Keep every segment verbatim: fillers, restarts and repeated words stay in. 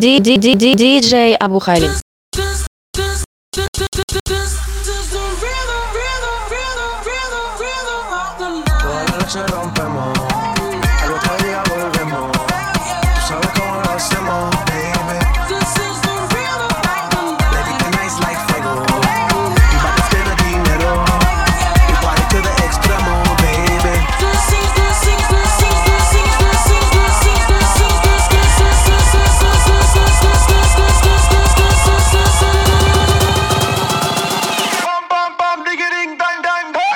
D J Abu Khalid. Toda la noche rompemos, al otro día volvemos. Tú sabes cómo lo hacemos, baby. Baby, tonight's like fuego. Y vamos tener dinero. Y party to the extremo, baby. Bam, bam, bam, diggity, dang, dang, hey.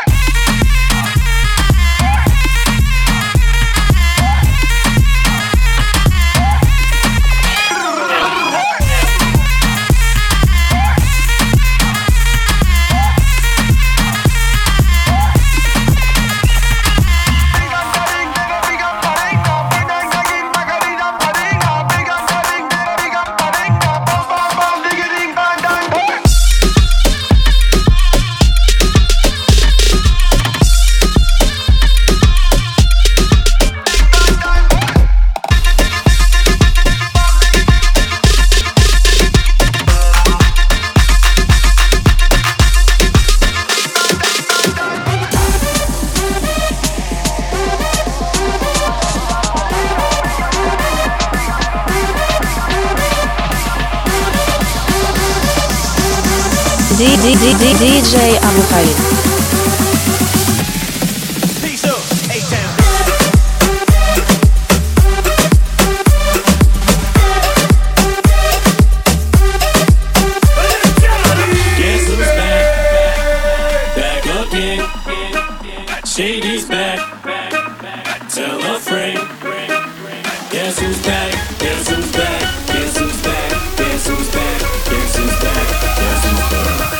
D J Abu Khalid. Peace up, A-Town. Guess who's back? Back again. Shady's back. Tell a friend. Guess who's back? Guess who's back? Guess who's back? Guess who's back? Guess who's back? Guess who's back?